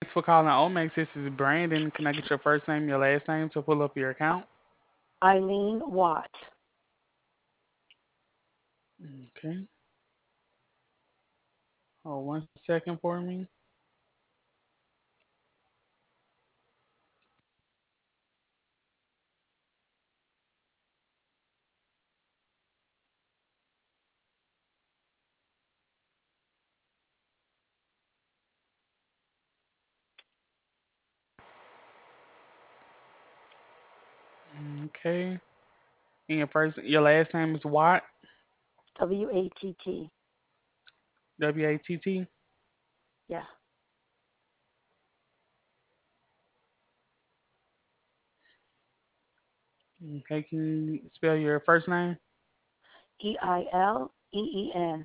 Thanks for calling Omex. This is Brandon. Can I get your first name, your last name to pull up your account? Eileen Watt. Okay. Oh, 1 second for me. Okay. And your last name is Watt. WATT. WATT. Yeah. Okay. Can you spell your first name? EILEEN.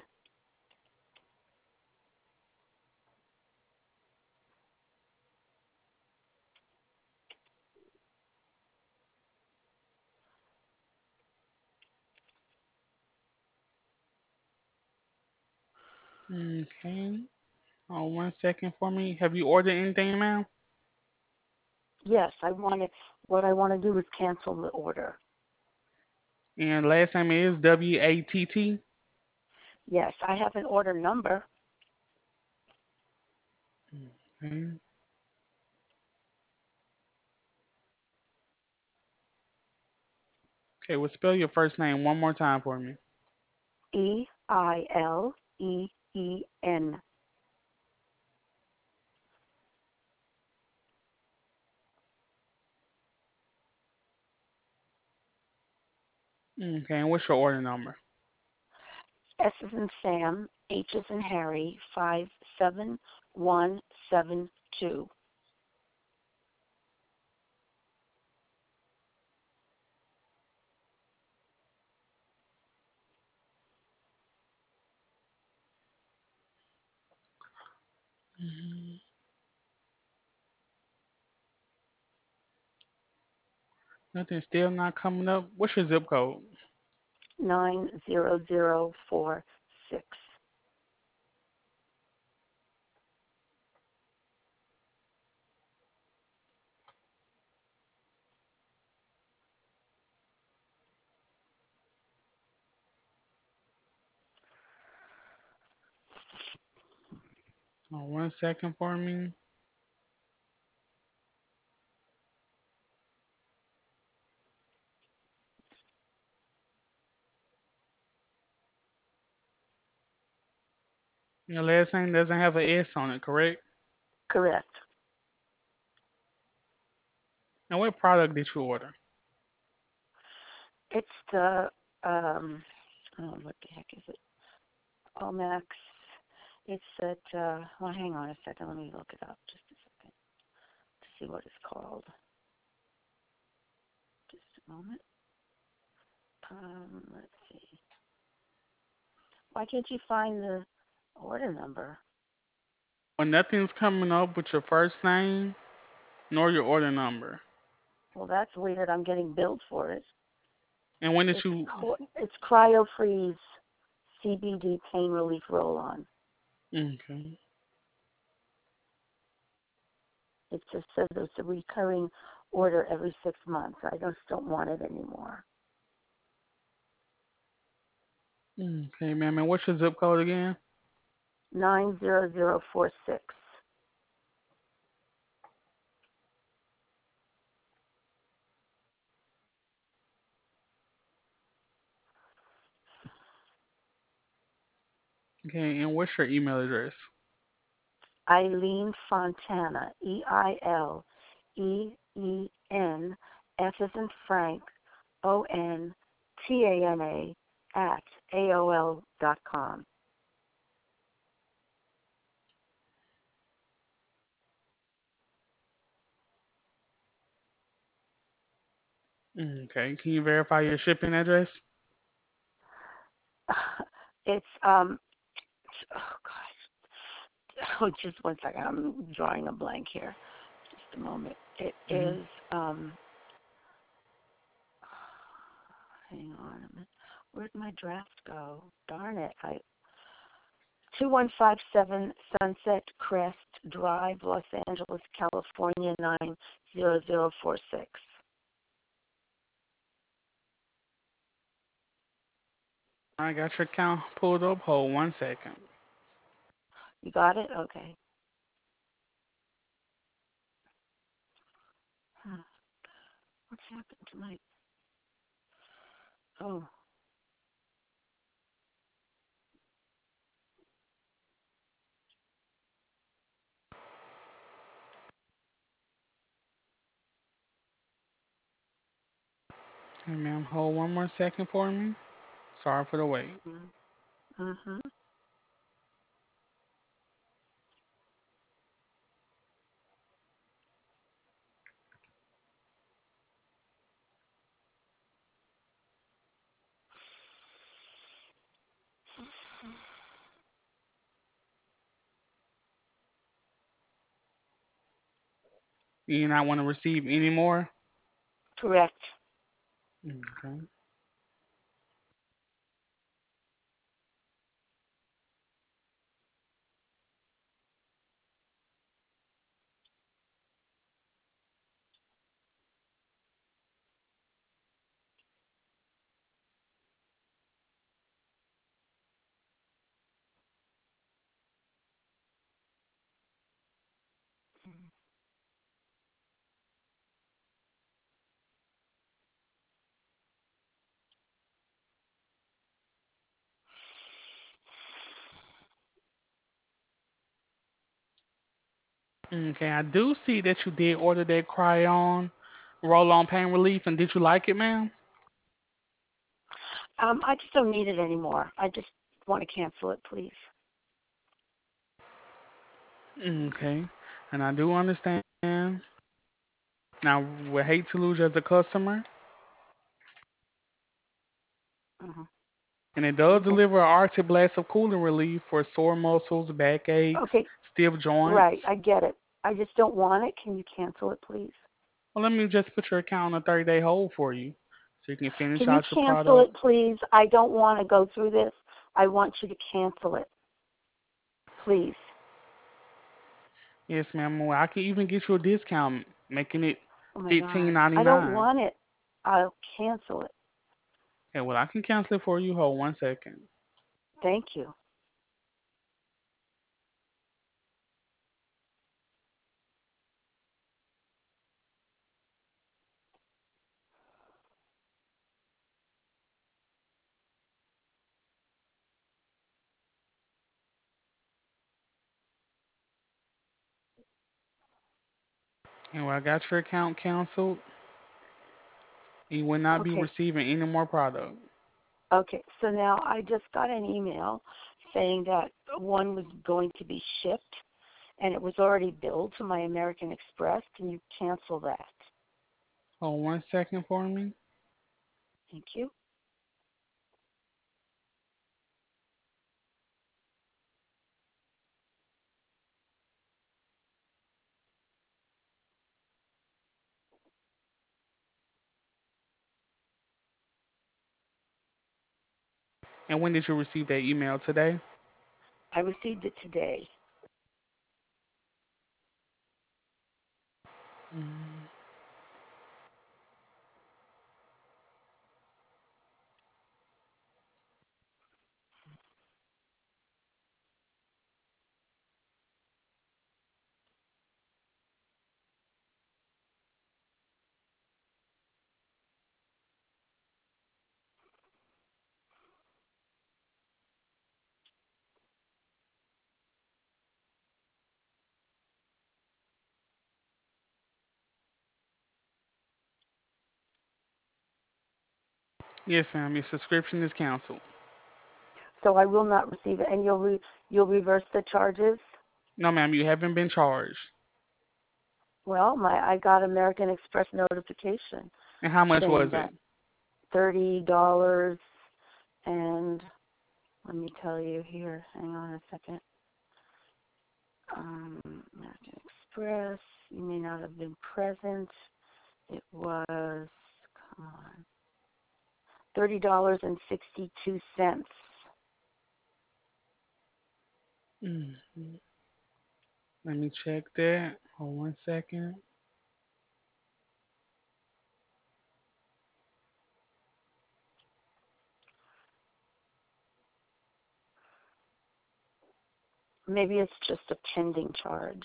Okay. Oh, 1 second for me. Have you ordered anything, ma'am? Yes, what I want to do is cancel the order. And last name is WATT. Yes, I have an order number. Okay. Okay. Well, spell your first name one more time for me. EILEEN. Okay. And what's your order number? S is in Sam, H is in Harry, 57172. Mhm. Nothing's still not coming up. What's your zip code? 90046. Oh, 1 second for me. Your last name doesn't have an S on it, correct? Correct. And what product did you order? It's the, oh, what the heck is it? Omax. It's at, well, hang on a second. Let me look it up just a second to see what it's called. Just a moment. Let's see. Why can't you find the order number? Well, nothing's coming up with your first name nor your order number. Well, that's weird. I'm getting billed for it. And when did It's you? it's CryoFreeze CBD pain relief roll-on. Okay. It just says it's a recurring order every 6 months. I just don't want it anymore. Okay, ma'am. And what's your zip code again? 90046. Okay. And what's your email address? Eileen Fontana, EILEEN, F as in Frank, ONTANA, at AOL.com. Okay. Can you verify your shipping address? It's, oh gosh. Oh, just one second. I'm drawing a blank here. Just a moment. It Hmm. is, hang on a minute. Where'd my draft go? Darn it. 2157 Sunset Crest Drive, Los Angeles, California, 90046. I got your account pulled up. Hold 1 second. You got it? Okay. Huh. What's happened to my... Oh, Hey, ma'am, hold 1 more second for me. Sorry for the wait. mm-hmm. You do not want to receive any more? Correct. Okay. Okay, I do see that you did order that Cryon roll-on pain relief, and did you like it, ma'am? I just don't need it anymore. I just want to cancel it, please. Okay, and I do understand. Now, we hate to lose you as a customer, Uh-huh. and it does Okay. deliver an Arctic Blast of cooling relief for sore muscles, backaches, Okay. stiff Right. joints. I get it. I just don't want it. Can you cancel it, please? Well, let me just put your account on a 30-day hold for you so you can finish Can you out your cancel it, product. please? I don't want to go through this. I want you to cancel it, please. Yes, ma'am. Well, I can even get you a discount, making it Oh my fifteen God. ninety I don't nine. want it. I'll cancel it. Okay, well, I can cancel it for you. Hold 1 second. Thank you. And well, I got your account canceled. You will not be Okay. receiving any more product. Okay. So now I just got an email saying that one was going to be shipped and it was already billed to my American Express. Can you cancel that? Hold 1 second for me. Thank you. And when did you receive that email today? I received it today. Mm, Yes, ma'am. Your subscription is canceled. So I will not receive it, and you'll reverse the charges. No, ma'am. You haven't been charged. Well, I got American Express notification And how much saying was it? that $30, and let me tell you here. Hang on a second. American Express. You may not have been present. It was, come on, $30.62. Mhm. Let me check that. Hold 1 second. Maybe it's just a pending charge.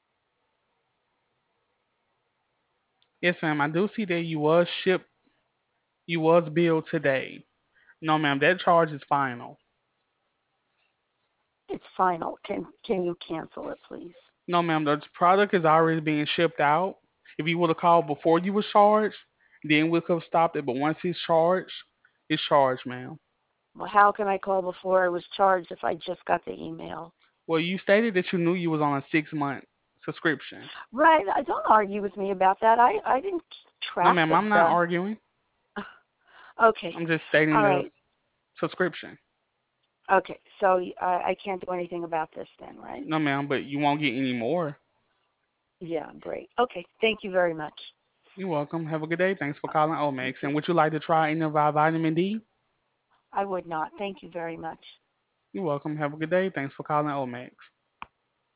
Yes, ma'am. I do see that you was billed today. No, ma'am. That charge is final. It's final. Can you cancel it, please? No, ma'am. The product is already being shipped out. If you would have called before you was charged, then we could have stopped it. But once it's charged, ma'am. Well, how can I call before I was charged if I just got the email? Well, you stated that you knew you was on a 6 month subscription. Right. Don't argue with me about that. I didn't keep No, track ma'am. of I'm not the. arguing. Okay. I'm just stating All the right. subscription. Okay. So I can't do anything about this then, right? No, ma'am. But you won't get any more. Yeah. Great. Okay. Thank you very much. You're welcome. Have a good day. Thanks for calling You Omex. too. And would you like to try any of our vitamin D? I would not. Thank you very much. You're welcome. Have a good day. Thanks for calling Omex.